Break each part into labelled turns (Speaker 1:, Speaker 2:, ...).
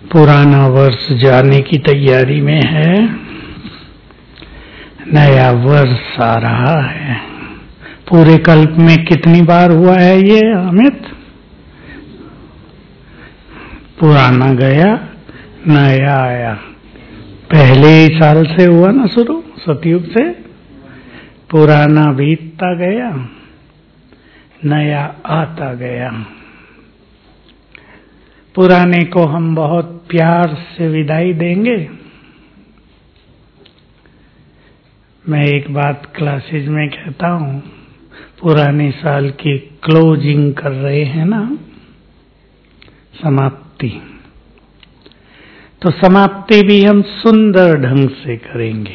Speaker 1: पुराना वर्ष जाने की तैयारी में है, नया वर्ष आ रहा है। पूरे कल्प में कितनी बार हुआ है ये अमित? पुराना गया, नया आया। पहले ही साल से हुआ ना शुरू, सतयुग से। पुराना बीतता गया, नया आता गया। पुराने को हम बहुत प्यार से विदाई देंगे। मैं एक बात क्लासेज में कहता हूँ, पुराने साल की क्लोजिंग कर रहे हैं ना, समाप्ति। तो समाप्ति भी हम सुंदर ढंग से करेंगे।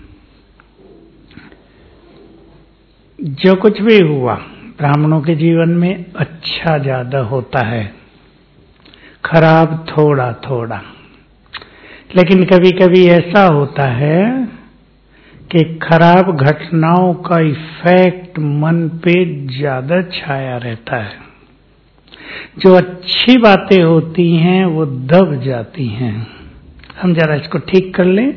Speaker 1: जो कुछ भी हुआ ब्राह्मणों के जीवन में अच्छा ज्यादा होता है, खराब थोड़ा थोड़ा। लेकिन कभी कभी ऐसा होता है कि खराब घटनाओं का इफेक्ट मन पे ज्यादा छाया रहता है। जो अच्छी बातें होती हैं वो दब जाती हैं। हम जरा इसको ठीक कर लें।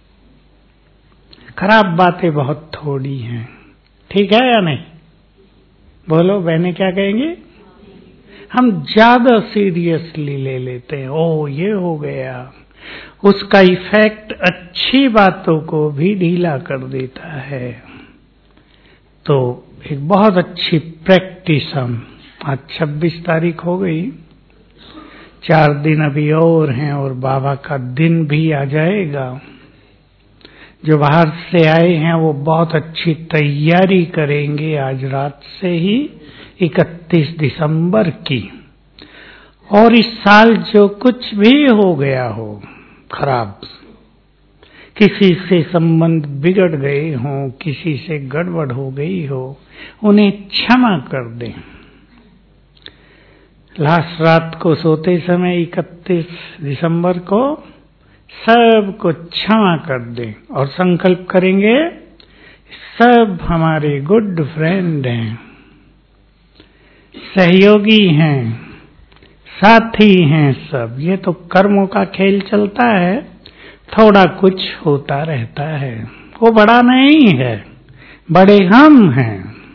Speaker 1: खराब बातें बहुत थोड़ी हैं, ठीक है या नहीं? बोलो बहनें, क्या कहेंगे? हम ज्यादा सीरियसली ले लेते हैं। ओ ये हो गया, उसका इफेक्ट अच्छी बातों को भी ढीला कर देता है। तो एक बहुत अच्छी प्रैक्टिस हम, आज 26 तारीख हो गई, 4 दिन अभी और हैं और बाबा का दिन भी आ जाएगा। जो बाहर से आए हैं वो बहुत अच्छी तैयारी करेंगे आज रात से ही 31 दिसंबर की। और इस साल जो कुछ भी हो गया हो खराब, किसी से संबंध बिगड़ गए हों, किसी से गड़बड़ हो गई हो, उन्हें क्षमा कर दें। लास्ट रात को सोते समय 31 दिसंबर को सब को क्षमा कर दें और संकल्प करेंगे सब हमारे गुड फ्रेंड हैं, सहयोगी हैं, साथी हैं सब। ये तो कर्मों का खेल चलता है, थोड़ा कुछ होता रहता है। वो बड़ा नहीं है, बड़े हम हैं।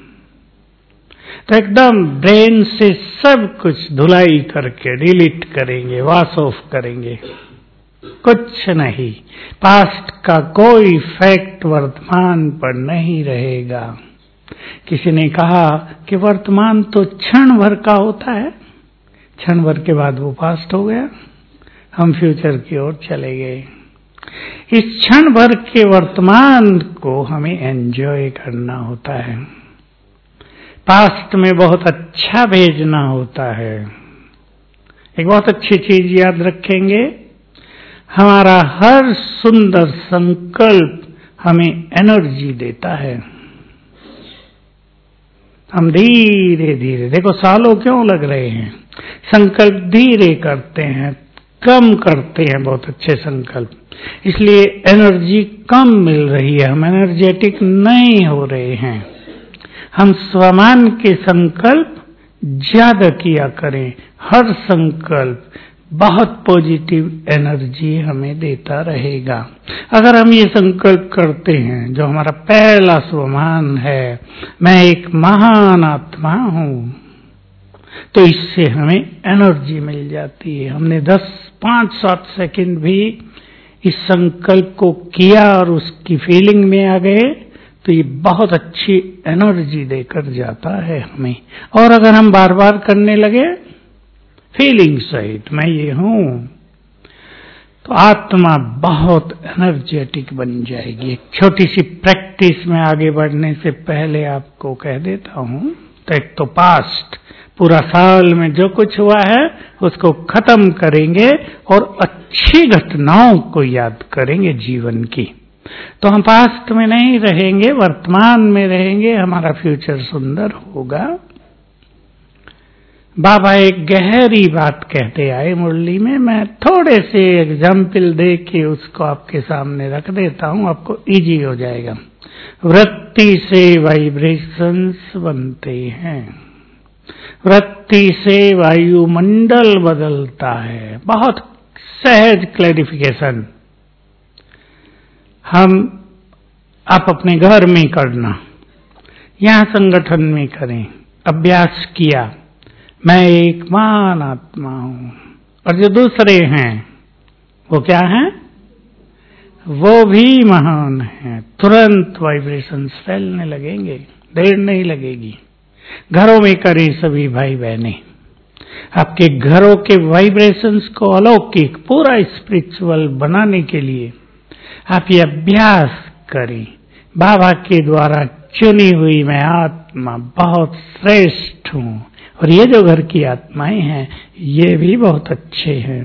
Speaker 1: तो एकदम ब्रेन से सब कुछ धुलाई करके डिलीट करेंगे, वॉश ऑफ करेंगे। कुछ नहीं, पास्ट का कोई इफेक्ट वर्तमान पर नहीं रहेगा। किसी ने कहा कि वर्तमान तो क्षण भर का होता है, क्षण भर के बाद वो पास्ट हो गया, हम फ्यूचर की ओर चले गए। इस क्षण भर के वर्तमान को हमें एंजॉय करना होता है। पास्ट में बहुत अच्छा भेजना होता है। एक बहुत अच्छी चीज याद रखेंगे, हमारा हर सुंदर संकल्प हमें एनर्जी देता है। हम धीरे धीरे, देखो सालों क्यों लग रहे हैं, संकल्प धीरे करते हैं, कम करते हैं बहुत अच्छे संकल्प, इसलिए एनर्जी कम मिल रही है, हम एनर्जेटिक नहीं हो रहे हैं। हम स्वमान के संकल्प ज्यादा किया करें। हर संकल्प बहुत पॉजिटिव एनर्जी हमें देता रहेगा। अगर हम ये संकल्प करते हैं, जो हमारा पहला स्वमान है, मैं एक महान आत्मा हूं, तो इससे हमें एनर्जी मिल जाती है। हमने 10, 5, 7 सेकंड भी इस संकल्प को किया और उसकी फीलिंग में आ गए, तो ये बहुत अच्छी एनर्जी देकर जाता है हमें। और अगर हम बार बार करने लगे फीलिंग सहित, मैं ये हूं, तो आत्मा बहुत एनर्जेटिक बन जाएगी। एक छोटी सी प्रैक्टिस में आगे बढ़ने से पहले आपको कह देता हूं। तो एक तो पास्ट, पूरा साल में जो कुछ हुआ है उसको खत्म करेंगे और अच्छी घटनाओं को याद करेंगे जीवन की। तो हम पास्ट में नहीं रहेंगे, वर्तमान में रहेंगे, हमारा फ्यूचर सुंदर होगा। बाबा एक गहरी बात कहते आए मुरली में, मैं थोड़े से एग्जाम्पल दे के उसको आपके सामने रख देता हूं, आपको इजी हो जाएगा। वृत्ति से वाइब्रेशंस बनते हैं, वृत्ति से वायुमंडल बदलता है। बहुत सहज क्लैरिफिकेशन आप अपने घर में करना, यहाँ संगठन में करें। अभ्यास किया, मैं एक महान आत्मा हूं, और जो दूसरे हैं वो क्या हैं? वो भी महान हैं। तुरंत वाइब्रेशंस फैलने लगेंगे, देर नहीं लगेगी। घरों में करें सभी भाई बहनें, आपके घरों के वाइब्रेशंस को अलौकिक पूरा स्पिरिचुअल बनाने के लिए आप ये अभ्यास करें। बाबा के द्वारा चुनी हुई मैं आत्मा बहुत श्रेष्ठ हूं, और ये जो घर की आत्माएं हैं ये भी बहुत अच्छे हैं।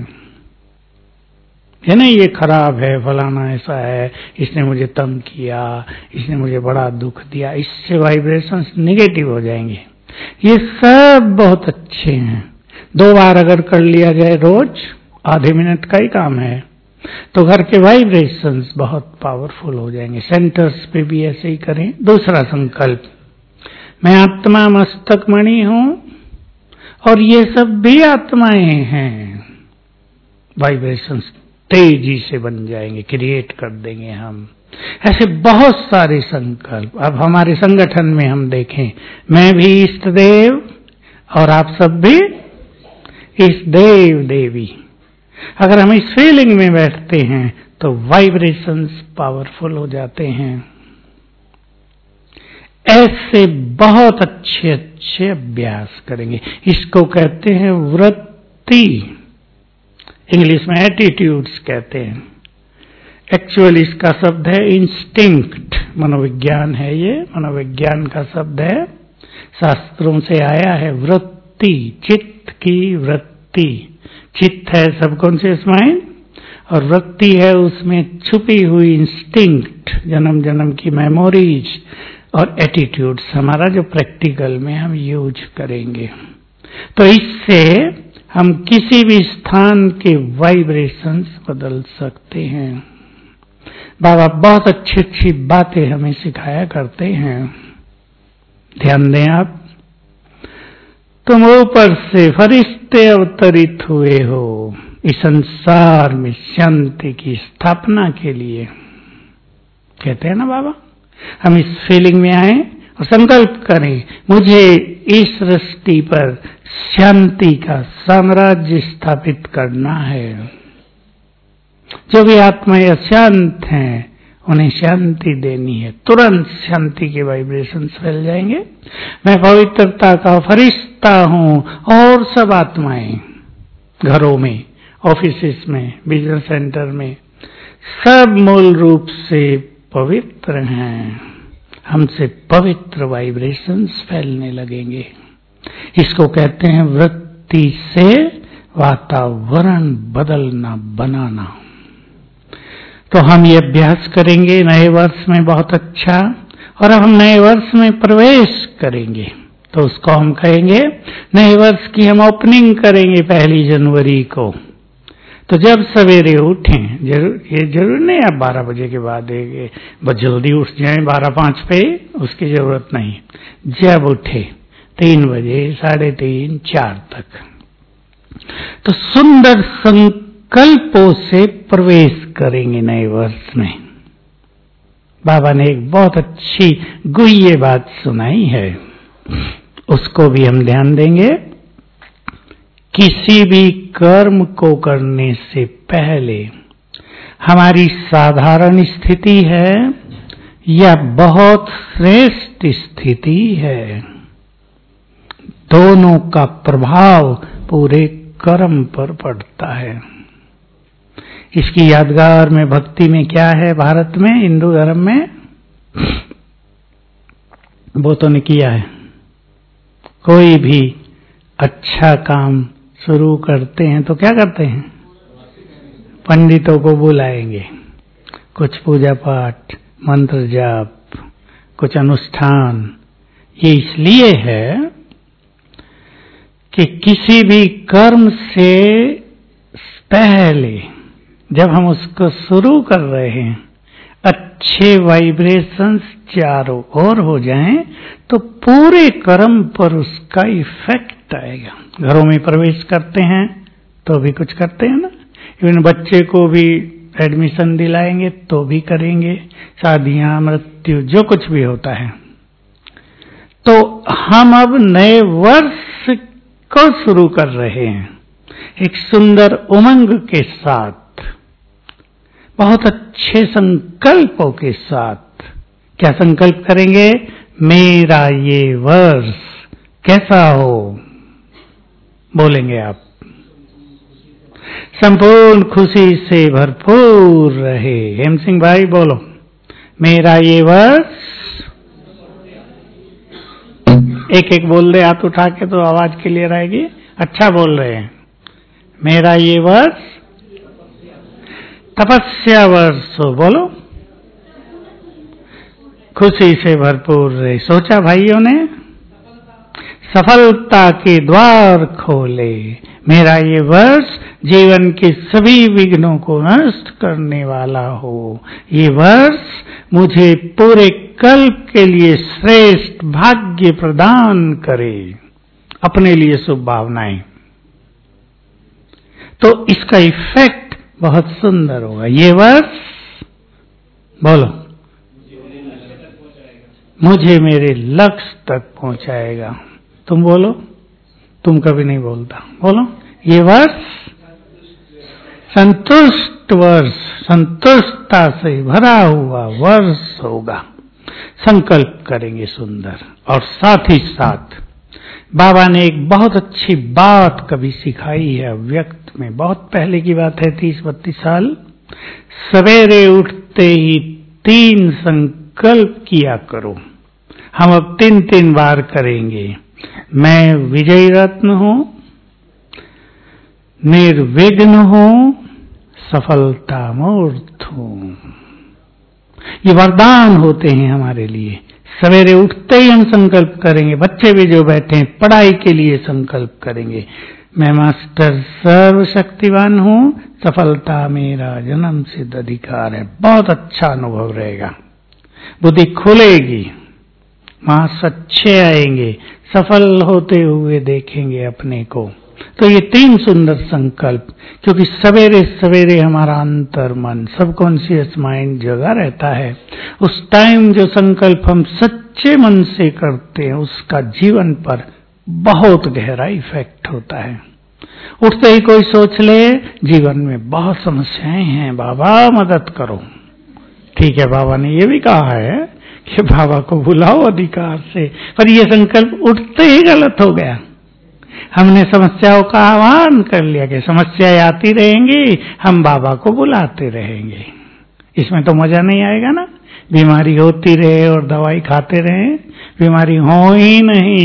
Speaker 1: ये नहीं ये खराब है, फलाना ऐसा है, इसने मुझे तंग किया, इसने मुझे बड़ा दुख दिया, इससे वाइब्रेशंस नेगेटिव हो जाएंगे। ये सब बहुत अच्छे हैं। 2 बार अगर कर लिया जाए रोज, आधे मिनट का ही काम है, तो घर के वाइब्रेशंस बहुत पावरफुल हो जाएंगे। सेंटर्स पे भी ऐसे ही करें। दूसरा संकल्प, मैं आत्मा मस्तक मणि हूं और ये सब भी आत्माएं हैं। वाइब्रेशंस तेजी से बन जाएंगे, क्रिएट कर देंगे हम। ऐसे बहुत सारे संकल्प अब हमारे संगठन में हम देखें, मैं भी इष्ट देव और आप सब भी इष्ट देव देवी। अगर हम इस फीलिंग में बैठते हैं तो वाइब्रेशंस पावरफुल हो जाते हैं। ऐसे बहुत अच्छे अच्छे अभ्यास करेंगे। इसको कहते हैं वृत्ति, इंग्लिश में एटीट्यूड्स कहते हैं। एक्चुअली इसका शब्द है इंस्टिंक्ट, मनोविज्ञान है ये, मनोविज्ञान का शब्द है, शास्त्रों से आया है। वृत्ति, चित्त की वृत्ति। चित्त है सबकॉन्शियस माइंड, और वृत्ति है उसमें छुपी हुई इंस्टिंक्ट, जन्म जन्म की मेमोरीज और एटीट्यूड्स, हमारा जो प्रैक्टिकल में हम यूज करेंगे। तो इससे हम किसी भी स्थान के वाइब्रेशंस बदल सकते हैं। बाबा बहुत अच्छी अच्छी बातें हमें सिखाया करते हैं। ध्यान दें आप, तुम ऊपर से फरिश्ते अवतरित हुए हो इस संसार में शांति की स्थापना के लिए। कहते हैं ना बाबा, हम इस फीलिंग में आए और संकल्प करें, मुझे इस सृष्टि पर शांति का साम्राज्य स्थापित करना है। जो भी आत्माएं अशांत हैं उन्हें शांति देनी है। तुरंत शांति के वाइब्रेशंस फैल जाएंगे। मैं पवित्रता का फरिश्ता हूं, और सब आत्माएं घरों में, ऑफिसेस में, बिजनेस सेंटर में, सब मूल रूप से पवित्र हैं। हमसे पवित्र वाइब्रेशंस फैलने लगेंगे। इसको कहते हैं वृत्ति से वातावरण बदलना, बनाना। तो हम ये अभ्यास करेंगे नए वर्ष में बहुत अच्छा। और अब हम नए वर्ष में प्रवेश करेंगे तो उसको हम कहेंगे, नए वर्ष की हम ओपनिंग करेंगे 1 जनवरी को। तो जब सवेरे उठें, ये जरूर नहीं आप 12 बजे के बाद बस जल्दी उठ जाएं 12:05 पे, उसकी जरूरत नहीं। जब उठे 3 बजे, 3:30, 4 तक, तो सुंदर संकल्पों से प्रवेश करेंगे नए वर्ष में। बाबा ने एक बहुत अच्छी गुह्य बात सुनाई है, उसको भी हम ध्यान देंगे। किसी भी कर्म को करने से पहले हमारी साधारण स्थिति है या बहुत श्रेष्ठ स्थिति है, दोनों का प्रभाव पूरे कर्म पर पड़ता है। इसकी यादगार में भक्ति में क्या है, भारत में हिंदू धर्म में वो तो नहीं किया है। कोई भी अच्छा काम शुरू करते हैं तो क्या करते हैं, पंडितों को बुलाएंगे, कुछ पूजा पाठ, मंत्र जाप, कुछ अनुष्ठान। ये इसलिए है कि किसी भी कर्म से पहले जब हम उसको शुरू कर रहे हैं, अच्छे वाइब्रेशंस चारों ओर हो जाएं तो पूरे कर्म पर उसका इफेक्ट आएगा। घरों में प्रवेश करते हैं तो भी कुछ करते हैं ना, इवन बच्चे को भी एडमिशन दिलाएंगे तो भी करेंगे, शादियां, मृत्यु, जो कुछ भी होता है। तो हम अब नए वर्ष को शुरू कर रहे हैं एक सुंदर उमंग के साथ, बहुत अच्छे संकल्पों के साथ। क्या संकल्प करेंगे? मेरा ये वर्ष कैसा हो, बोलेंगे आप। संपूर्ण खुशी से भरपूर रहे। हेम सिंह भाई बोलो, मेरा ये वर्ष, एक एक बोल दे हाथ उठा के तो आवाज क्लियर आएगी। अच्छा बोल रहे हैं। मेरा ये वर्ष तपस्या वर्ष हो, बोलो, खुशी से भरपूर रहे। सोचा भाइयों ने, सफलता के द्वार खोले। मेरा ये वर्ष जीवन के सभी विघ्नों को नष्ट करने वाला हो। ये वर्ष मुझे पूरे कल्प के लिए श्रेष्ठ भाग्य प्रदान करे। अपने लिए शुभ भावनाएं, तो इसका इफेक्ट बहुत सुंदर होगा। ये वर्ष, बोलो, मुझे मेरे लक्ष्य तक पहुंचाएगा। तुम बोलो, तुम कभी नहीं बोलता, बोलो, ये वर्ष संतुष्ट वर्ष, संतुष्टता से भरा हुआ वर्ष होगा। संकल्प करेंगे सुंदर। और साथ ही साथ बाबा ने एक बहुत अच्छी बात कभी सिखाई है अव्यक्त में, बहुत पहले की बात है, 30-32 साल। सवेरे उठते ही 3 संकल्प किया करो। हम अब 3-3 बार करेंगे। मैं विजयी रत्न हूं, निर्विघ्न हूं, सफलता मूर्त हूं। ये वरदान होते हैं हमारे लिए। सवेरे उठते ही हम संकल्प करेंगे। बच्चे भी जो बैठे हैं पढ़ाई के लिए संकल्प करेंगे। मैं मास्टर सर्वशक्तिवान हूं, सफलता मेरा जन्म सिद्ध अधिकार है। बहुत अच्छा अनुभव रहेगा, बुद्धि खुलेगी, मार्क्स अच्छे आएंगे, सफल होते हुए देखेंगे अपने को। तो ये 3 सुंदर संकल्प, क्योंकि सवेरे सवेरे हमारा अंतर मन, सबकॉन्शियस माइंड जगा रहता है। उस टाइम जो संकल्प हम सच्चे मन से करते हैं उसका जीवन पर बहुत गहरा इफेक्ट होता है। उठते ही कोई सोच ले जीवन में बहुत समस्याएं हैं, बाबा मदद करो। ठीक है, बाबा ने ये भी कहा है कि बाबा को बुलाओ अधिकार से, पर यह संकल्प उठते ही गलत हो गया। हमने समस्याओं का आह्वान कर लिया कि समस्याएं आती रहेंगी, हम बाबा को बुलाते रहेंगे। इसमें तो मजा नहीं आएगा ना। बीमारी होती रहे और दवाई खाते रहे, बीमारी हो ही नहीं।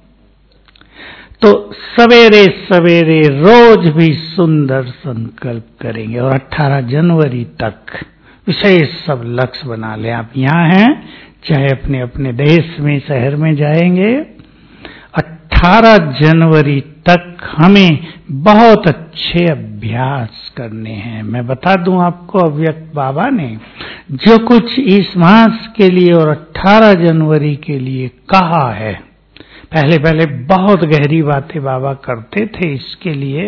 Speaker 1: तो सवेरे सवेरे रोज भी सुंदर संकल्प करेंगे और 18 जनवरी तक विशेष सब लक्ष्य बना ले। आप यहाँ हैं, चाहे अपने अपने देश में, शहर में जाएंगे, 18 जनवरी तक हमें बहुत अच्छे अभ्यास करने हैं। मैं बता दूं आपको, अव्यक्त बाबा ने जो कुछ इस मास के लिए और 18 जनवरी के लिए कहा है, पहले पहले बहुत गहरी बातें बाबा करते थे इसके लिए।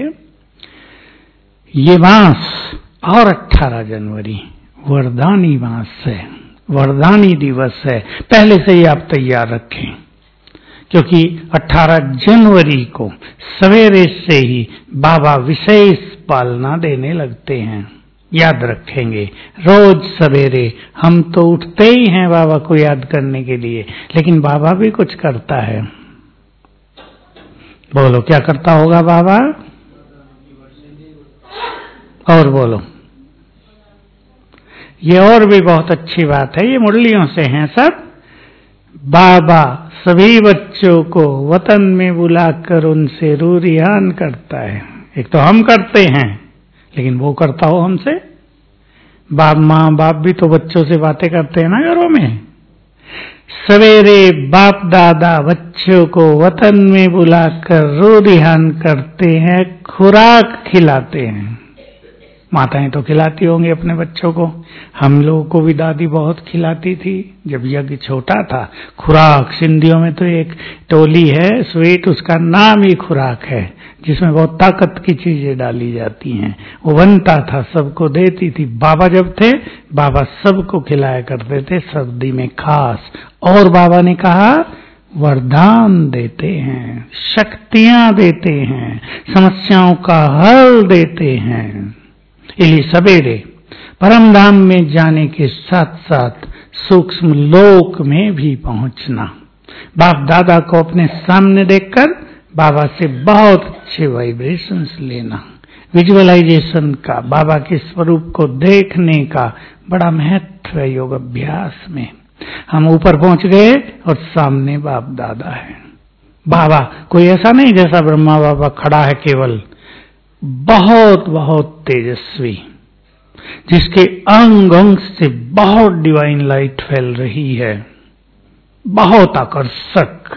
Speaker 1: ये मास और 18 जनवरी वरदानी मास है, वरदानी दिवस है। पहले से ही आप तैयार रखें, क्योंकि 18 जनवरी को सवेरे से ही बाबा विशेष पालना देने लगते हैं। याद रखेंगे, रोज सवेरे हम तो उठते ही हैं बाबा को याद करने के लिए, लेकिन बाबा भी कुछ करता है। बोलो, क्या करता होगा बाबा? और बोलो, ये और भी बहुत अच्छी बात है, ये मुरलियों से हैं सब। बाबा सभी बच्चों को वतन में बुलाकर उनसे रूरियान करता है। एक तो हम करते हैं, लेकिन वो करता हो हमसे। बाप माँ बाप भी तो बच्चों से बातें करते हैं ना घरों में। सवेरे बाप दादा बच्चों को वतन में बुलाकर रूरियान करते हैं, खुराक खिलाते हैं। माताएं तो खिलाती होंगी अपने बच्चों को, हम लोगों को भी दादी बहुत खिलाती थी जब यज्ञ छोटा था। खुराक, सिंधियों में तो एक टोली है स्वीट, उसका नाम ही खुराक है। जिसमें बहुत ताकत की चीजें डाली जाती हैं। वो बनता था, सबको देती थी। बाबा जब थे, बाबा सबको खिलाया करते थे, सर्दी में खास। और बाबा ने कहा वरदान देते हैं, शक्तियां देते हैं, समस्याओं का हल देते हैं। इसलिए सवेरे परम धाम में जाने के साथ साथ सूक्ष्म लोक में भी पहुंचना, बाप दादा को अपने सामने देखकर बाबा से बहुत अच्छे वाइब्रेशंस लेना, विजुअलाइजेशन का, बाबा के स्वरूप को देखने का बड़ा महत्व है योग अभ्यास में। हम ऊपर पहुंच गए और सामने बाप दादा है। बाबा कोई ऐसा नहीं जैसा ब्रह्मा बाबा खड़ा है केवल, बहुत बहुत तेजस्वी, जिसके अंग अंग से बहुत डिवाइन लाइट फैल रही है, बहुत आकर्षक,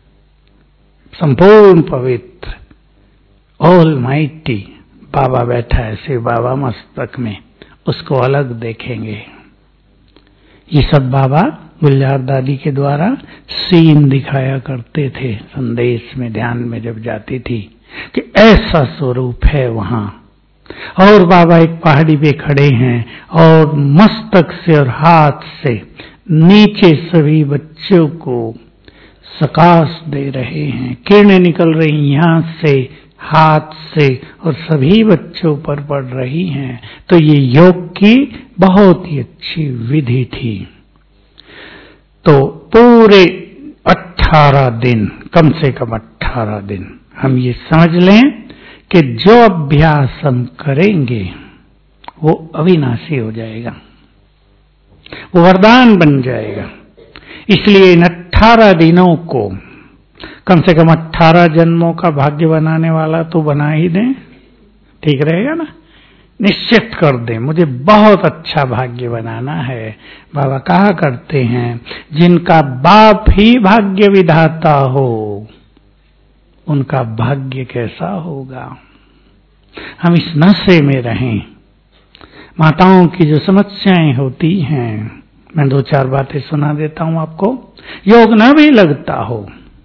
Speaker 1: संपूर्ण पवित्र, ऑलमाइटी बाबा बैठा है शिव बाबा मस्तक में, उसको अलग देखेंगे। ये सब बाबा गुलजार दादी के द्वारा सीन दिखाया करते थे संदेश में, ध्यान में जब जाती थी कि ऐसा स्वरूप है वहां। और बाबा एक पहाड़ी पे खड़े हैं और मस्तक से और हाथ से नीचे सभी बच्चों को सकाश दे रहे हैं, किरणें निकल रही यहां से, हाथ से, और सभी बच्चों पर पड़ रही हैं। तो ये योग की बहुत ही अच्छी विधि थी। तो पूरे 18 दिन, कम से कम 18 दिन हम ये समझ लें कि जो अभ्यास हम करेंगे वो अविनाशी हो जाएगा, वो वरदान बन जाएगा। इसलिए इन 18 दिनों को कम से कम 18 जन्मों का भाग्य बनाने वाला तो बना ही दें, ठीक रहेगा ना। निश्चित कर दें मुझे बहुत अच्छा भाग्य बनाना है। बाबा कहा करते हैं जिनका बाप ही भाग्य विधाता हो उनका भाग्य कैसा होगा। हम इस नशे में रहें। माताओं की जो समस्याएं होती हैं, मैं 2-4 बातें सुना देता हूं आपको। योग न भी लगता हो,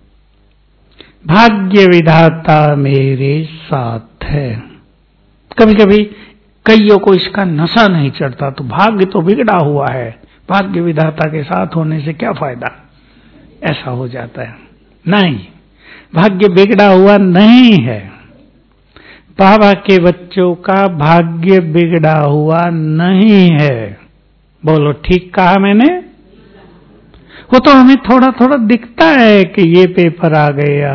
Speaker 1: भाग्य विधाता मेरे साथ है। कभी कभी कईयों को इसका नशा नहीं चढ़ता, तो भाग्य तो बिगड़ा हुआ है, भाग्य विधाता के साथ होने से क्या फायदा, ऐसा हो जाता है। नहीं, भाग्य बिगड़ा हुआ नहीं है। बाबा के बच्चों का भाग्य बिगड़ा हुआ नहीं है। बोलो ठीक कहा मैंने? वो तो हमें थोड़ा थोड़ा दिखता है कि ये पेपर आ गया।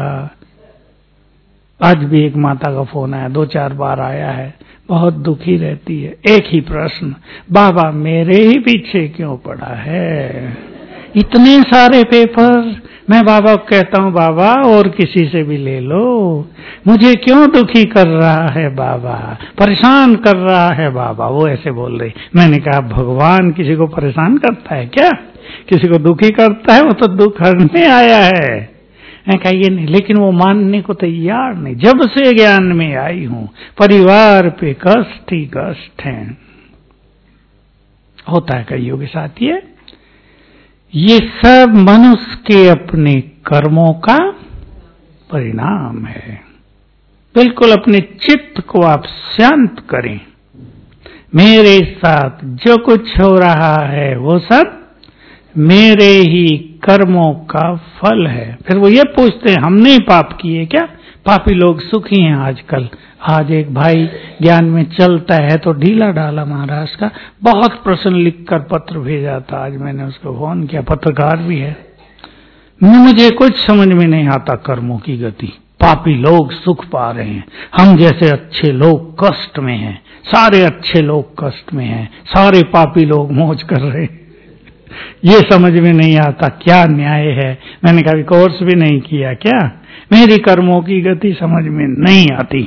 Speaker 1: आज भी एक माता का फोन आया, 2-4 बार आया है, बहुत दुखी रहती है। एक ही प्रश्न, बाबा मेरे ही पीछे क्यों पड़ा है, इतने सारे पेपर। मैं बाबा को कहता हूँ बाबा और किसी से भी ले लो, मुझे क्यों दुखी कर रहा है बाबा, परेशान कर रहा है बाबा। वो ऐसे बोल रही। मैंने कहा भगवान किसी को परेशान करता है क्या, किसी को दुखी करता है? वो तो दुख हरने आया है। मैं कहा ये नहीं, लेकिन वो मानने को तैयार नहीं। जब से ज्ञान में आई हूं परिवार पे कष्ट ही कष्ट है। होता है कईयों के साथ ये सब मनुष्य के अपने कर्मों का परिणाम है। बिल्कुल अपने चित्त को आप शांत करें। मेरे साथ जो कुछ हो रहा है वो सब मेरे ही कर्मों का फल है। फिर वो ये पूछते हैं हमने ही पाप किए क्या? पापी लोग सुखी हैं आजकल। आज एक भाई ज्ञान में चलता है तो ढीला ढाला महाराष्ट्र का बहुत प्रश्न लिखकर पत्र भेजा था। आज मैंने उसको फोन किया, पत्रकार भी है। मुझे कुछ समझ में नहीं आता कर्मों की गति। पापी लोग सुख पा रहे हैं, हम जैसे अच्छे लोग कष्ट में हैं। सारे अच्छे लोग कष्ट में हैं, सारे पापी लोग मौज कर रहे हैं। ये समझ में नहीं आता क्या न्याय है। मैंने कभी कोर्स भी नहीं किया क्या? मेरी कर्मों की गति समझ में नहीं आती।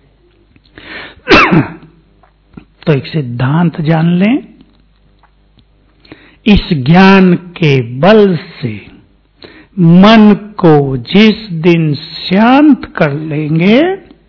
Speaker 1: तो एक सिद्धांत जान लें, इस ज्ञान के बल से मन को जिस दिन शांत कर लेंगे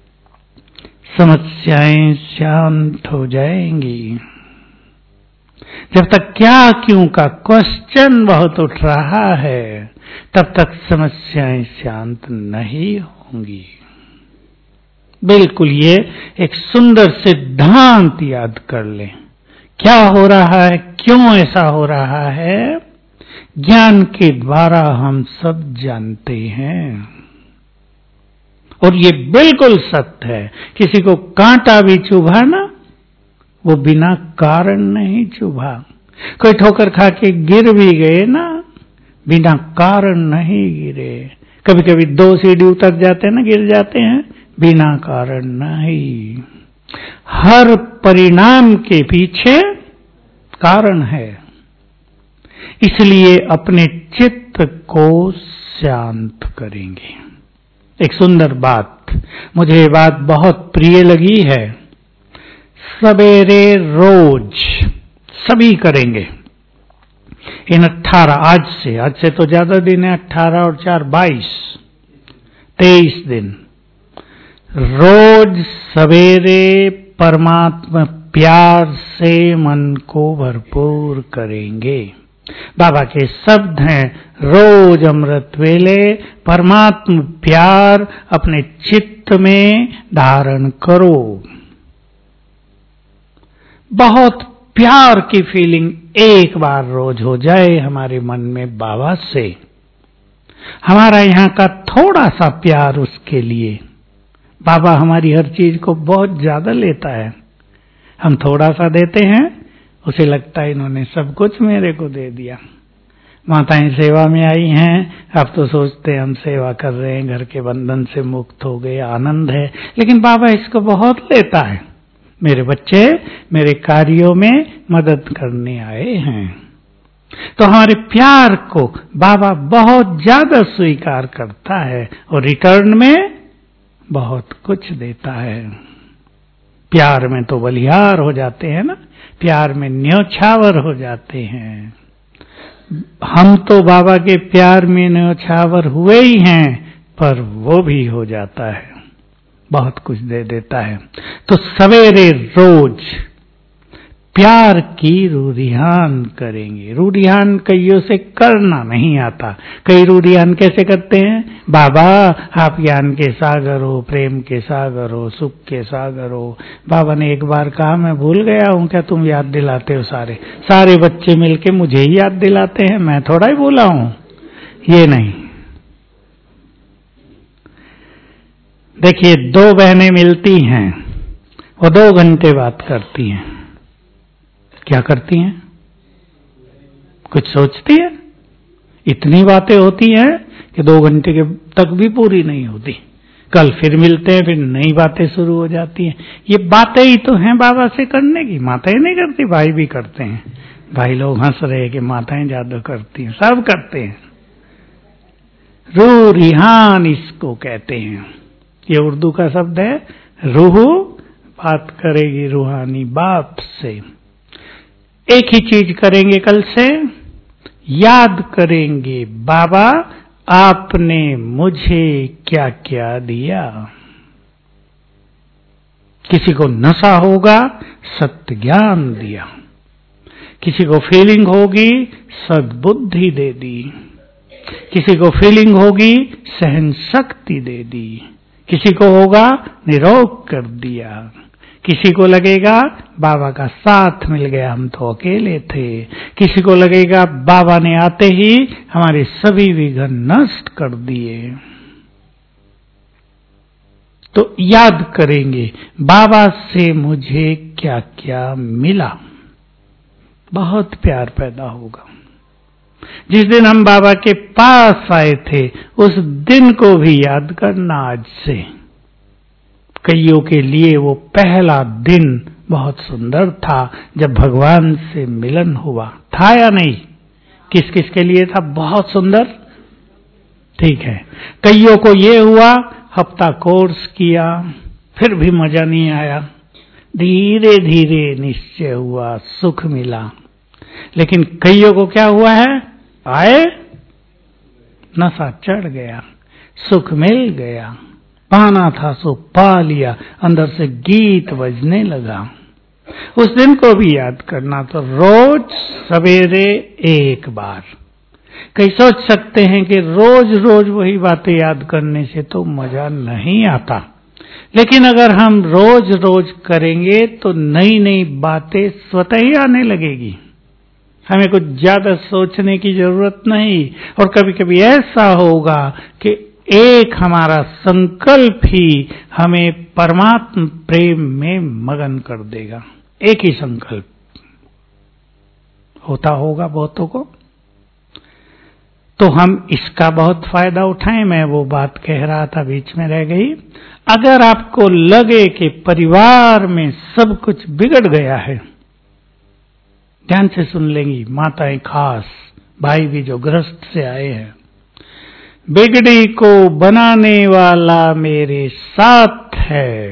Speaker 1: समस्याएं शांत हो जाएंगी। जब तक क्या क्यों का क्वेश्चन बहुत उठ रहा है तब तक समस्याएं शांत नहीं होंगी। बिल्कुल ये एक सुंदर सिद्धांत याद कर लें। क्या हो रहा है, क्यों ऐसा हो रहा है, ज्ञान के द्वारा हम सब जानते हैं। और ये बिल्कुल सत्य है, किसी को कांटा भी चुभा ना, वो बिना कारण नहीं चुभा। कोई ठोकर खा के गिर भी गए ना, बिना कारण नहीं गिरे। कभी कभी 2 सीढ़ी उतर जाते हैं ना, गिर जाते हैं, बिना कारण नहीं। हर परिणाम के पीछे कारण है। इसलिए अपने चित्त को शांत करेंगे। एक सुंदर बात, मुझे ये बात बहुत प्रिय लगी है। सवेरे रोज सभी करेंगे इन 18, आज से तो ज्यादा दिन है, 18 और 4 22, 23 दिन रोज सवेरे परमात्मा प्यार से मन को भरपूर करेंगे। बाबा के शब्द हैं, रोज अमृत वेले परमात्मा प्यार अपने चित्त में धारण करो। बहुत प्यार की फीलिंग एक बार रोज हो जाए हमारे मन में बाबा से, हमारा यहाँ का थोड़ा सा प्यार उसके लिए। बाबा हमारी हर चीज को बहुत ज्यादा लेता है, हम थोड़ा सा देते हैं, उसे लगता है इन्होंने सब कुछ मेरे को दे दिया। माताएं सेवा में आई हैं, अब तो सोचते हैं हम सेवा कर रहे हैं, घर के बंधन से मुक्त हो गए, आनंद है। लेकिन बाबा इसको बहुत लेता है। मेरे बच्चे मेरे कार्यों में मदद करने आए हैं, तो हमारे प्यार को बाबा बहुत ज्यादा स्वीकार करता है और रिटर्न में बहुत कुछ देता है। प्यार में तो बलिहार हो जाते हैं ना, प्यार में न्योछावर हो जाते हैं। हम तो बाबा के प्यार में न्योछावर हुए ही हैं, पर वो भी हो जाता है, बहुत कुछ दे देता है। तो सवेरे रोज प्यार की रूढ़ियान करेंगे। रूढ़ियान कईयों से करना नहीं आता। कई रूढ़ियान कैसे करते हैं, बाबा आप ज्ञान के सागर हो, प्रेम के सागर हो, सुख के सागर हो। बाबा ने एक बार कहा मैं भूल गया हूं, क्या तुम याद दिलाते हो? सारे बच्चे मिलके मुझे ही याद दिलाते हैं, मैं थोड़ा ही भूला हूं। ये नहीं। देखिए 2 बहनें मिलती हैं, वो 2 घंटे बात करती हैं। क्या करती हैं? कुछ सोचती है? इतनी बातें होती हैं कि 2 घंटे के तक भी पूरी नहीं होती। कल फिर मिलते हैं, फिर नई बातें शुरू हो जाती हैं। ये बातें ही तो हैं बाबा से करने की। माताएं नहीं करती, भाई भी करते हैं। भाई लोग हंस रहे कि माताएं ज्यादा करती हैं, सब करते हैं। रूहान इसको कहते हैं। ये उर्दू का शब्द है। रूह बात करेगी रूहानी बाप से। एक ही चीज करेंगे कल से, याद करेंगे बाबा आपने मुझे क्या क्या दिया। किसी को नशा होगा, सत्य ज्ञान दिया। किसी को फीलिंग होगी, सद्बुद्धि दे दी। किसी को फीलिंग होगी, सहन शक्ति दे दी। किसी को होगा, निरोग कर दिया। किसी को लगेगा बाबा का साथ मिल गया, हम तो अकेले थे। किसी को लगेगा बाबा ने आते ही हमारे सभी विघ्न नष्ट कर दिए। तो याद करेंगे बाबा से मुझे क्या क्या मिला, बहुत प्यार पैदा होगा। जिस दिन हम बाबा के पास आए थे उस दिन को भी याद करना आज से। कईयों के लिए वो पहला दिन बहुत सुंदर था जब भगवान से मिलन हुआ था, या नहीं? किस किस के लिए था बहुत सुंदर? ठीक है। कईयों को ये हुआ, हफ्ता कोर्स किया, फिर भी मजा नहीं आया। धीरे धीरे निश्चय हुआ, सुख मिला। लेकिन कईयों को क्या हुआ है, आए नशा चढ़ गया, सुख मिल गया, पाना था सो पा लिया, अंदर से गीत बजने लगा। उस दिन को भी याद करना। तो रोज सवेरे एक बार। कई सोच सकते हैं कि रोज रोज वही बातें याद करने से तो मजा नहीं आता। लेकिन अगर हम रोज रोज करेंगे तो नई नई बातें स्वतः ही आने लगेगी। हमें कुछ ज्यादा सोचने की जरूरत नहीं। और कभी कभी ऐसा होगा कि एक हमारा संकल्प ही हमें परमात्मा प्रेम में मगन कर देगा। एक ही संकल्प होता होगा बहुतों को। तो हम इसका बहुत फायदा उठाएं। मैं वो बात कह रहा था, बीच में रह गई। अगर आपको लगे कि परिवार में सब कुछ बिगड़ गया है, ध्यान से सुन लेंगी माताएं, खास भाई भी जो गृहस्थ से आए हैं, बिगड़ी को बनाने वाला मेरे साथ है।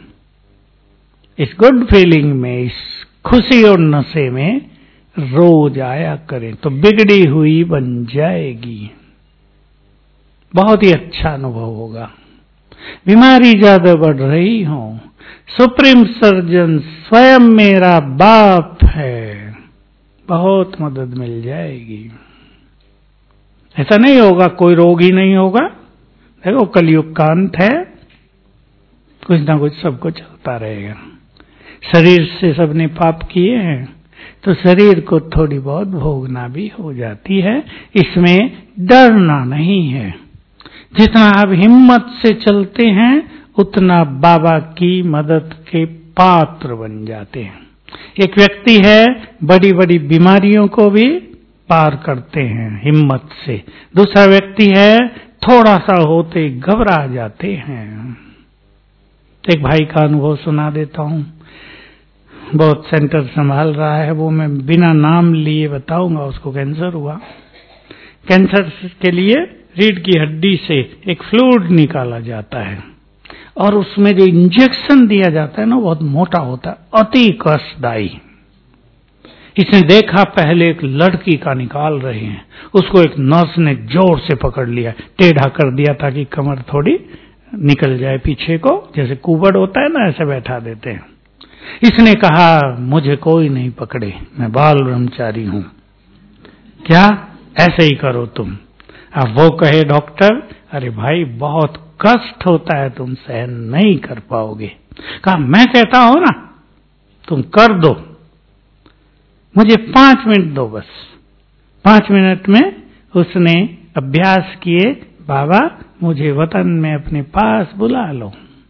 Speaker 1: इस गुड फीलिंग में, इस खुशी और नशे में रोज आया करें तो बिगड़ी हुई बन जाएगी। बहुत ही अच्छा अनुभव होगा। बीमारी ज्यादा बढ़ रही हो, सुप्रीम सर्जन स्वयं मेरा बाप है, बहुत मदद मिल जाएगी। ऐसा नहीं होगा कोई रोग ही नहीं होगा। देखो कलयुग का अंत है, कुछ ना कुछ सबको चलता रहेगा। शरीर से सबने पाप किए हैं तो शरीर को थोड़ी बहुत भोगना भी हो जाती है, इसमें डरना नहीं है। जितना आप हिम्मत से चलते हैं उतना बाबा की मदद के पात्र बन जाते हैं। एक व्यक्ति है, बड़ी बड़ी बीमारियों को भी पार करते हैं हिम्मत से। दूसरा व्यक्ति है, थोड़ा सा होते घबरा जाते हैं। एक भाई का अनुभव सुना देता हूं। बहुत सेंटर संभाल रहा है, वो मैं बिना नाम लिए बताऊंगा। उसको कैंसर हुआ। कैंसर के लिए रीढ़ की हड्डी से एक फ्लूइड निकाला जाता है और उसमें जो इंजेक्शन दिया जाता है ना, बहुत मोटा होता है, अति कष्टदायी। इसने देखा पहले एक लड़की का निकाल रहे हैं, उसको एक नर्स ने जोर से पकड़ लिया, टेढ़ा कर दिया ताकि कमर थोड़ी निकल जाए पीछे को, जैसे कुबड़ होता है ना, ऐसे बैठा देते हैं। इसने कहा मुझे कोई नहीं पकड़े, मैं बाल ब्रह्मचारी हूं, क्या ऐसे ही करो तुम। अब वो कहे डॉक्टर, अरे भाई बहुत कष्ट होता है, तुम सहन नहीं कर पाओगे। कहा मैं कहता हूं ना, तुम कर दो, मुझे 5 मिनट दो बस। 5 मिनट में उसने अभ्यास किए, बाबा मुझे वतन में अपने पास बुला लो,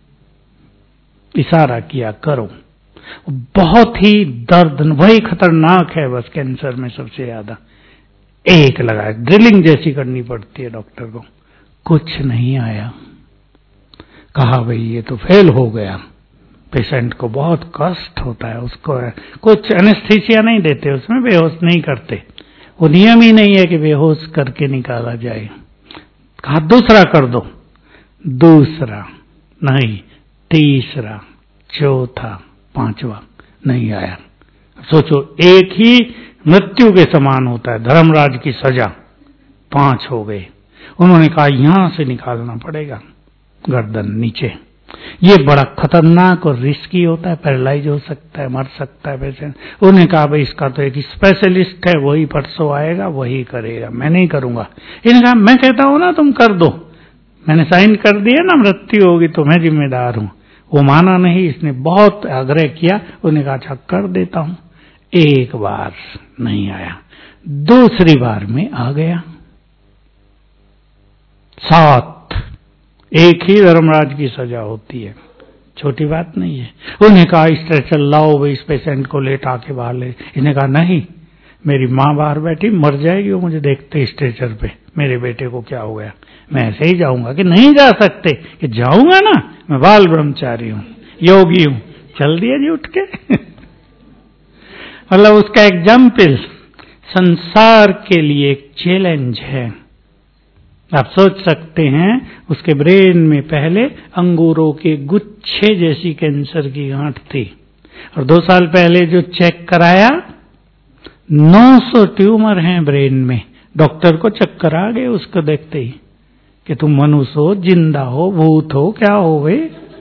Speaker 1: इशारा किया करो। बहुत ही दर्द, वही खतरनाक है बस कैंसर में सबसे ज्यादा। एक लगा, ड्रिलिंग जैसी करनी पड़ती है डॉक्टर को, कुछ नहीं आया। कहा भाई ये तो फेल हो गया। पेशेंट को बहुत कष्ट होता है, उसको कुछ एनेस्थीसिया नहीं देते, उसमें बेहोश नहीं करते, वो नियम ही नहीं है कि बेहोश करके निकाला जाए। कहा दूसरा कर दो, दूसरा नहीं, तीसरा, चौथा, 5वां, नहीं आया। सोचो एक ही मृत्यु के समान होता है, धर्मराज की सजा। 5 हो गए। उन्होंने कहा यहां से निकालना पड़ेगा गर्दन नीचे, ये बड़ा खतरनाक और रिस्की होता है, पैरालाइज हो सकता है, मर सकता है पेशेंट। उन्होंने कहा भाई इसका तो एक स्पेशलिस्ट है, वही परसों आएगा, वही करेगा, मैं नहीं करूंगा। इन्होंने कहा मैं कहता हूं ना तुम कर दो, मैंने साइन कर दिया ना, मृत्यु होगी तो मैं जिम्मेदार हूं। वो माना नहीं, इसने बहुत आग्रह किया। उन्होंने कहा अच्छा कर देता हूं। एक बार नहीं आया, दूसरी बार में आ गया। 7। एक ही धर्मराज की सजा होती है, छोटी बात नहीं है। उन्होंने कहा स्ट्रेचर लाओ भाई, इस पेशेंट को लेटा के बाहर ले। इन्हें कहा नहीं, मेरी माँ बाहर बैठी मर जाएगी वो मुझे देखते स्ट्रेचर पे, मेरे बेटे को क्या हो गया, मैं ऐसे ही जाऊंगा। कि नहीं जा सकते, कि जाऊंगा ना, मैं बाल ब्रह्मचारी हूं, योगी हूं। चल दिया जी उठ के। मतलब उसका एग्जाम्पल संसार के लिए एक चैलेंज है। आप सोच सकते हैं उसके ब्रेन में पहले अंगूरों के गुच्छे जैसी कैंसर की गांठ थी, और 2 साल पहले जो चेक कराया 900 ट्यूमर हैं ब्रेन में। डॉक्टर को चक्कर आ गए उसको देखते ही कि तुम मनुष्य हो, जिंदा हो, भूत हो, क्या हो गए।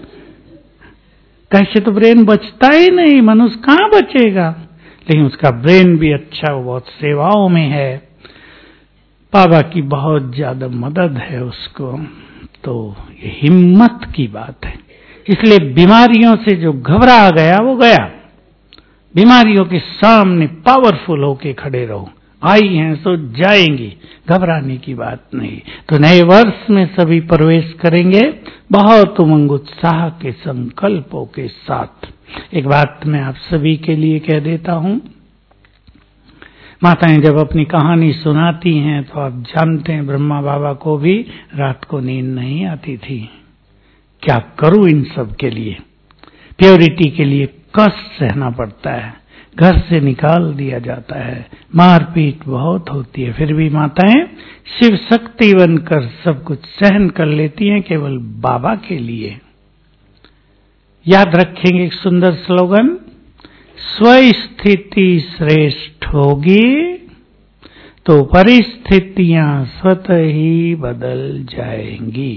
Speaker 1: कैसे तो ब्रेन बचता ही नहीं, मनुष्य कहां बचेगा। लेकिन उसका ब्रेन भी अच्छा, वो बहुत सेवाओं में है, बाबा की बहुत ज्यादा मदद है उसको। तो ये हिम्मत की बात है। इसलिए बीमारियों से जो घबरा गया वो गया। बीमारियों के सामने पावरफुल होके खड़े रहो। आई हैं तो जाएंगी, घबराने की बात नहीं। तो नए वर्ष में सभी प्रवेश करेंगे बहुत उमंग उत्साह के संकल्पों के साथ। एक बात मैं आप सभी के लिए कह देता हूं, माताएं जब अपनी कहानी सुनाती हैं तो आप जानते हैं ब्रह्मा बाबा को भी रात को नींद नहीं आती थी। क्या करूं इन सब के लिए? प्योरिटी के लिए कष्ट सहना पड़ता है, घर से निकाल दिया जाता है, मारपीट बहुत होती है, फिर भी माताएं शिव शक्ति बनकर सब कुछ सहन कर लेती हैं केवल बाबा के लिए। याद रखेंगे एक सुंदर स्लोगन, स्वस्थिति श्रेष्ठ होगी तो परिस्थितियां स्वतः ही बदल जाएंगी।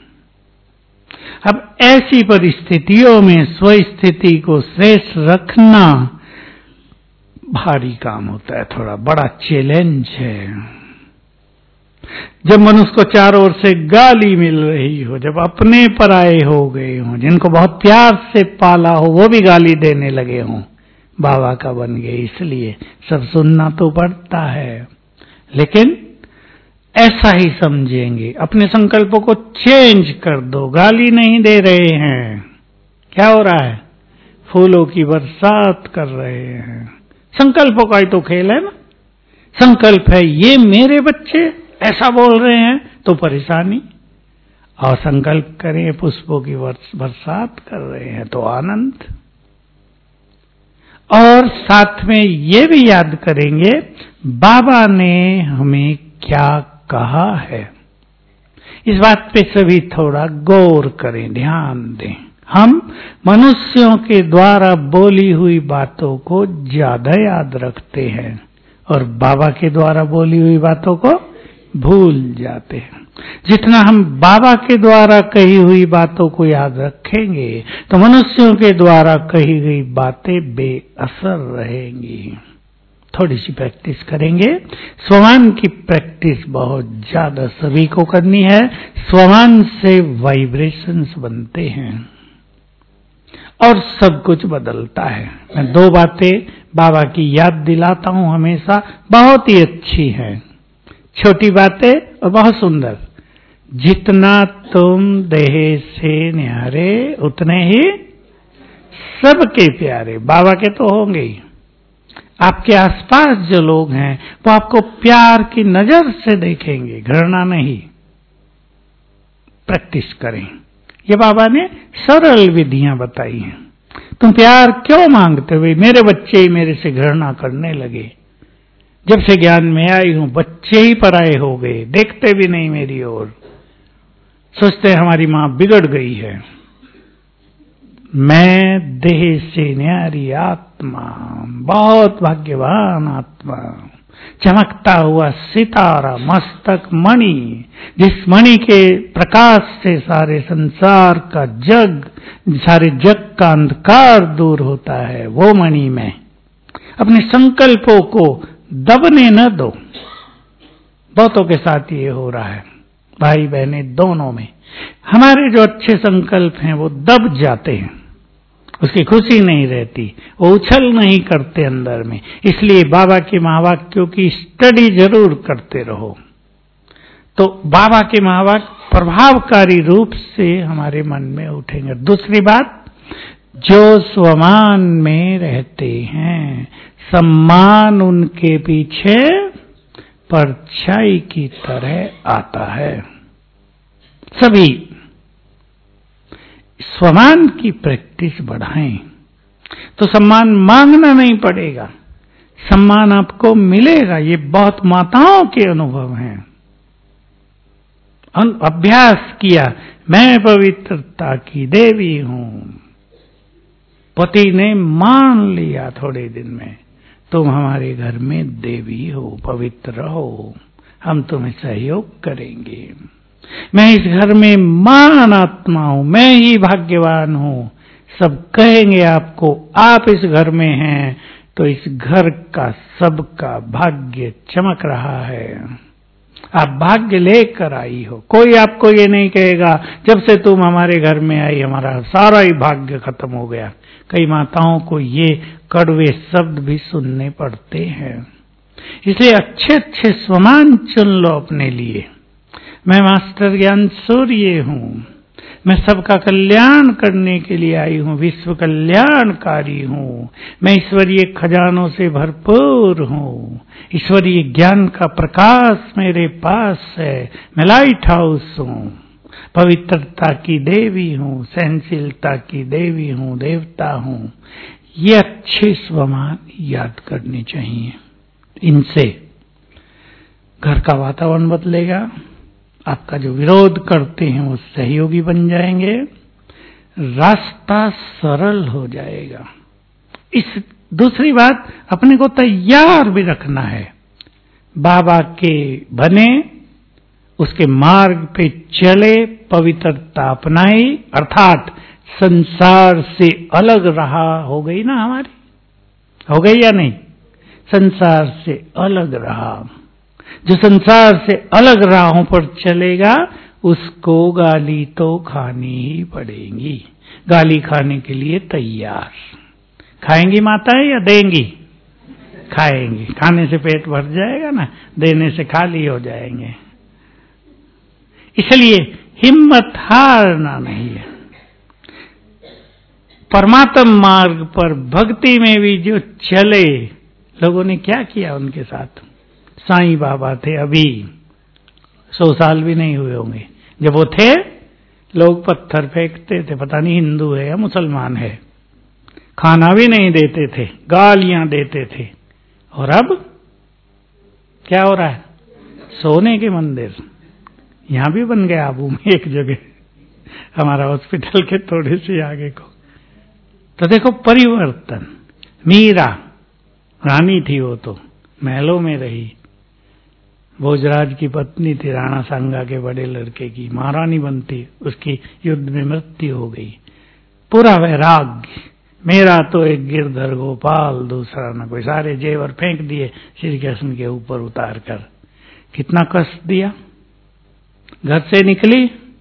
Speaker 1: अब ऐसी परिस्थितियों में स्वस्थिति को श्रेष्ठ रखना भारी काम होता है, थोड़ा बड़ा चैलेंज है। जब मनुष्य को चारों ओर से गाली मिल रही हो, जब अपने पराये हो गए हों, जिनको बहुत प्यार से पाला हो वो भी गाली देने लगे हों, बाबा का बन गए, इसलिए सब सुनना तो पड़ता है। लेकिन ऐसा ही समझेंगे, अपने संकल्पों को चेंज कर दो। गाली नहीं दे रहे हैं, क्या हो रहा है? फूलों की बरसात कर रहे हैं। संकल्पों का ही तो खेल है ना। संकल्प है ये मेरे बच्चे ऐसा बोल रहे हैं तो परेशानी, और संकल्प करें पुष्पों की बरसात कर रहे हैं तो आनंद। और साथ में ये भी याद करेंगे बाबा ने हमें क्या कहा है। इस बात पे सभी थोड़ा गौर करें, ध्यान दें। हम मनुष्यों के द्वारा बोली हुई बातों को ज्यादा याद रखते हैं और बाबा के द्वारा बोली हुई बातों को भूल जाते हैं। जितना हम बाबा के द्वारा कही हुई बातों को याद रखेंगे तो मनुष्यों के द्वारा कही गई बातें बेअसर रहेंगी। थोड़ी सी प्रैक्टिस करेंगे। स्वमान की प्रैक्टिस बहुत ज्यादा सभी को करनी है। स्वमान से वाइब्रेशंस बनते हैं और सब कुछ बदलता है। मैं दो बातें बाबा की याद दिलाता हूं हमेशा, बहुत ही अच्छी हैं, छोटी बातें और बहुत सुंदर। जितना तुम देह से न्यारे उतने ही सबके प्यारे। बाबा के तो होंगे ही, आपके आसपास जो लोग हैं वो आपको प्यार की नजर से देखेंगे, घृणा नहीं। प्रैक्टिस करें, ये बाबा ने सरल विधियां बताई हैं। तुम प्यार क्यों मांगते हो? मेरे बच्चे ही मेरे से घृणा करने लगे। जब से ज्ञान में आई हूं बच्चे ही पराये हो गए, देखते भी नहीं मेरी ओर, सोचते हमारी मां बिगड़ गई है। मैं देह से न्यारी आत्मा, बहुत भाग्यवान आत्मा, चमकता हुआ सितारा, मस्तक मणि, जिस मणि के प्रकाश से सारे संसार का सारे जग का अंधकार दूर होता है, वो मणि में अपने संकल्पों को दबने न दो। बहुतों के साथ ये हो रहा है, भाई बहने दोनों में। हमारे जो अच्छे संकल्प हैं वो दब जाते हैं, उसकी खुशी नहीं रहती, वो उछल नहीं करते अंदर में। इसलिए बाबा के महावाक्यों की स्टडी जरूर करते रहो, तो बाबा के महावाक्य प्रभावकारी रूप से हमारे मन में उठेंगे। दूसरी बात, जो स्वमान में रहते हैं सम्मान उनके पीछे परछाई की तरह आता है। सभी स्वमान की प्रैक्टिस बढ़ाएं तो सम्मान मांगना नहीं पड़ेगा, सम्मान आपको मिलेगा। ये बहुत माताओं के अनुभव हैं। अभ्यास किया, मैं पवित्रता की देवी हूं, पति ने मान लिया थोड़े दिन में, तुम हमारे घर में देवी हो, पवित्र रहो, हम तुम्हें सहयोग करेंगे। मैं इस घर में महान आत्मा हूं, मैं ही भाग्यवान हूं। सब कहेंगे आपको, आप इस घर में हैं तो इस घर का सबका भाग्य चमक रहा है। आप भाग्य लेकर आई हो। कोई आपको ये नहीं कहेगा जब से तुम हमारे घर में आई हमारा सारा ही भाग्य खत्म हो गया। कई माताओं को ये कड़वे शब्द भी सुनने पड़ते हैं। इसलिए अच्छे अच्छे स्वमान चुन लो अपने लिए। मैं मास्टर ज्ञान सूर्य हूं, मैं सबका कल्याण करने के लिए आई हूं, विश्व कल्याणकारी हूं, मैं ईश्वरीय खजानों से भरपूर हूं, ईश्वरीय ज्ञान का प्रकाश मेरे पास है, मैं लाइट हाउस हूं, पवित्रता की देवी हूं, सहनशीलता की देवी हूं, देवता हूं। ये अच्छे स्वमान याद करने चाहिए। इनसे घर का वातावरण बदलेगा, आपका जो विरोध करते हैं वो सहयोगी बन जाएंगे, रास्ता सरल हो जाएगा। इस दूसरी बात, अपने को तैयार भी रखना है। बाबा के बने, उसके मार्ग पे चले, पवित्रता अपनाई, अर्थात संसार से अलग रहा। हो गई ना हमारी, हो गई या नहीं? संसार से अलग रहा। जो संसार से अलग राहों पर चलेगा उसको गाली तो खानी ही पड़ेगी। गाली खाने के लिए तैयार। खाएंगी माताएं या देंगी? खाएंगी। खाने से पेट भर जाएगा ना, देने से खाली हो जाएंगे। इसलिए हिम्मत हारना नहीं है। परमात्म मार्ग पर भक्ति में भी जो चले, लोगों ने क्या किया उनके साथ? साईं बाबा थे, अभी 100 साल भी नहीं हुए होंगे जब वो थे, लोग पत्थर फेंकते थे, पता नहीं हिंदू है या मुसलमान है। खाना भी नहीं देते थे, गालियां देते थे। और अब क्या हो रहा है? सोने के मंदिर यहां भी बन गया आबू में एक जगह, हमारा हॉस्पिटल के थोड़े से आगे को। तो देखो परिवर्तन। मीरा रानी थी, वो तो महलों में रही, भोजराज की पत्नी थी, राणा सांगा के बड़े लड़के की, महारानी बनती, उसकी युद्ध में मृत्यु हो गई। पूरा वैराग्य, मेरा तो एक गिरधर गोपाल, दूसरा न कोई, सारे जेवर फेंक दिए श्री कृष्ण के ऊपर उतार कर। कितना कष्ट दिया। घर से निकली,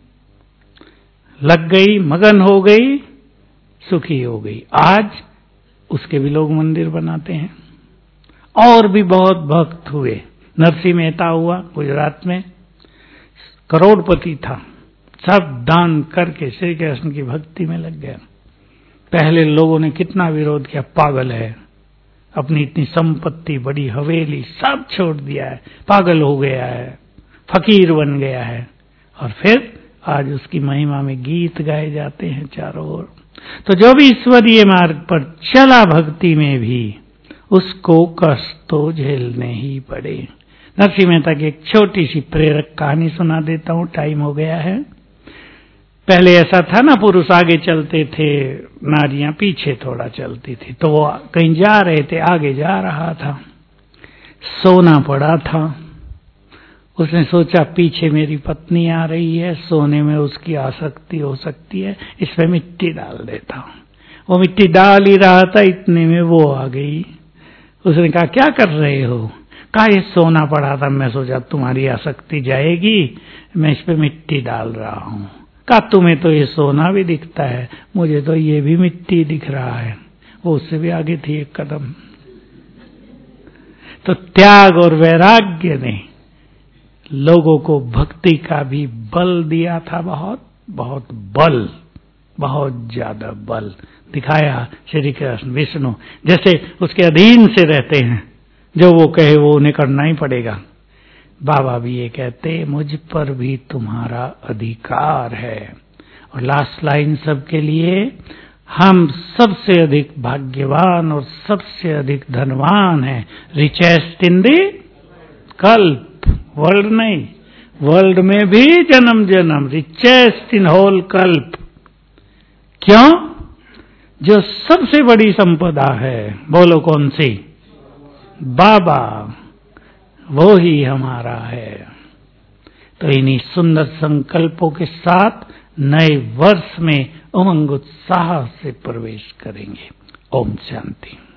Speaker 1: लग गई, मगन हो गई, सुखी हो गई। आज उसके भी लोग मंदिर बनाते हैं। और भी बहुत भक्त हुए। नरसिंह मेहता हुआ गुजरात में, करोड़पति था, सब दान करके श्री कृष्ण की भक्ति में लग गया। पहले लोगों ने कितना विरोध किया, पागल है, अपनी इतनी संपत्ति, बड़ी हवेली सब छोड़ दिया है, पागल हो गया है, फकीर बन गया है। और फिर आज उसकी महिमा में गीत गाए जाते हैं चारों ओर। तो जो भी ईश्वरीय मार्ग पर चला भक्ति में भी, उसको कष्ट तो झेलने ही पड़े। नरसिंह मेहता की एक छोटी सी प्रेरक कहानी सुना देता हूं, टाइम हो गया है। पहले ऐसा था ना, पुरुष आगे चलते थे, नारियां पीछे थोड़ा चलती थी। तो वो कहीं जा रहे थे, आगे जा रहा था, सोना पड़ा था। उसने सोचा पीछे मेरी पत्नी आ रही है, सोने में उसकी आसक्ति हो सकती है, इस पे मिट्टी डाल देता हूं। वो मिट्टी डाल ही रहा था, इतने में वो आ गई। उसने कहा क्या कर रहे हो? कहा ये सोना पड़ा था, मैं सोचा तुम्हारी आसक्ति जाएगी, मैं इस पे मिट्टी डाल रहा हूं। कहा तुम्हें तो ये सोना भी दिखता है, मुझे तो ये भी मिट्टी दिख रहा है। वो उससे भी आगे थी एक कदम। तो त्याग और वैराग्य ने लोगों को भक्ति का भी बल दिया था, बहुत बहुत बल, बहुत ज्यादा बल दिखाया श्री कृष्ण विष्णु। जैसे उसके अधीन से रहते हैं, जो वो कहे वो उन्हें करना ही पड़ेगा। बाबा भी ये कहते, मुझ पर भी तुम्हारा अधिकार है। और लास्ट लाइन सबके लिए, हम सबसे अधिक भाग्यवान और सबसे अधिक धनवान हैं, रिचेस्ट इन दी कल्प, वर्ल्ड नहीं, वर्ल्ड में भी जन्म जन्म, रिचेस्ट इन होल कल्प। क्यों? जो सबसे बड़ी संपदा है, बोलो कौन सी? बाबा, वो ही हमारा है। तो इन्हीं सुंदर संकल्पों के साथ नए वर्ष में उमंग उत्साह से प्रवेश करेंगे। ओम शांति।